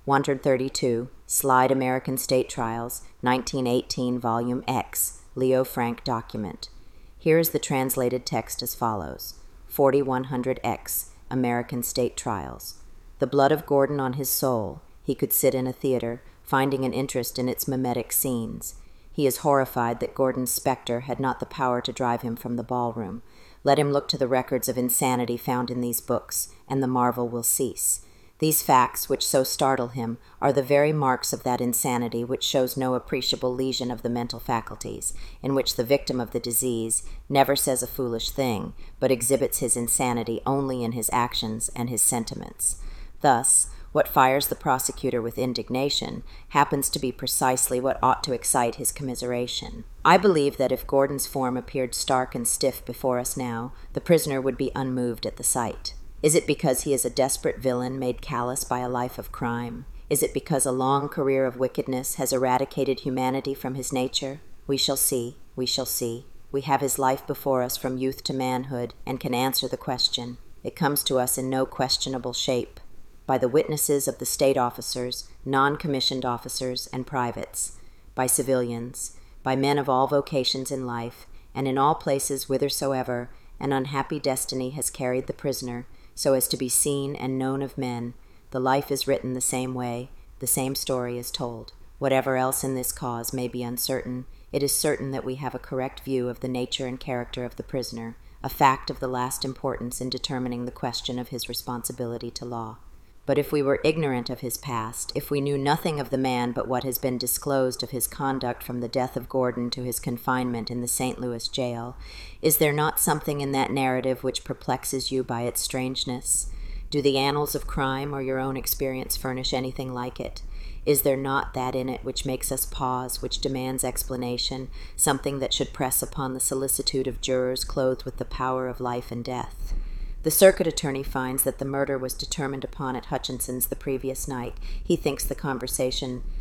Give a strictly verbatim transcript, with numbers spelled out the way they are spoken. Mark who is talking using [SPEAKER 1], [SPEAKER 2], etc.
[SPEAKER 1] one thirty-two, Slide American State Trials, nineteen eighteen, Volume X, Leo Frank document. Here is the translated text as follows. forty-one hundred X, American State Trials. The blood of Gordon on his soul. He could sit in a theater, finding an interest in its mimetic scenes. He is horrified that Gordon's specter had not the power to drive him from the ballroom. Let him look to the records of insanity found in these books, and the marvel will cease. These facts, which so startle him, are the very marks of that insanity which shows no appreciable lesion of the mental faculties, in which the victim of the disease never says a foolish thing, but exhibits his insanity only in his actions and his sentiments. Thus, what fires the prosecutor with indignation happens to be precisely what ought to excite his commiseration. I believe that if Gordon's form appeared stark and stiff before us now, the prisoner would be unmoved at the sight. Is it because he is a desperate villain made callous by a life of crime? Is it because a long career of wickedness has eradicated humanity from his nature? We shall see, we shall see. We have his life before us from youth to manhood, and can answer the question. It comes to us in no questionable shape, by the witnesses of the state officers, non-commissioned officers, and privates, by civilians, by men of all vocations in life, and in all places whithersoever an unhappy destiny has carried the prisoner, so as to be seen and known of men. The life is written the same way, the same story is told. Whatever else in this cause may be uncertain, it is certain that we have a correct view of the nature and character of the prisoner, a fact of the last importance in determining the question of his responsibility to law. But if we were ignorant of his past, if we knew nothing of the man but what has been disclosed of his conduct from the death of Gordon to his confinement in the Saint Louis jail, is there not something in that narrative which perplexes you by its strangeness? Do the annals of crime or your own experience furnish anything like it? Is there not that in it which makes us pause, which demands explanation, something that should press upon the solicitude of jurors clothed with the power of life and death? The circuit attorney finds that the murder was determined upon at Hutchinson's the previous night. He thinks the conversation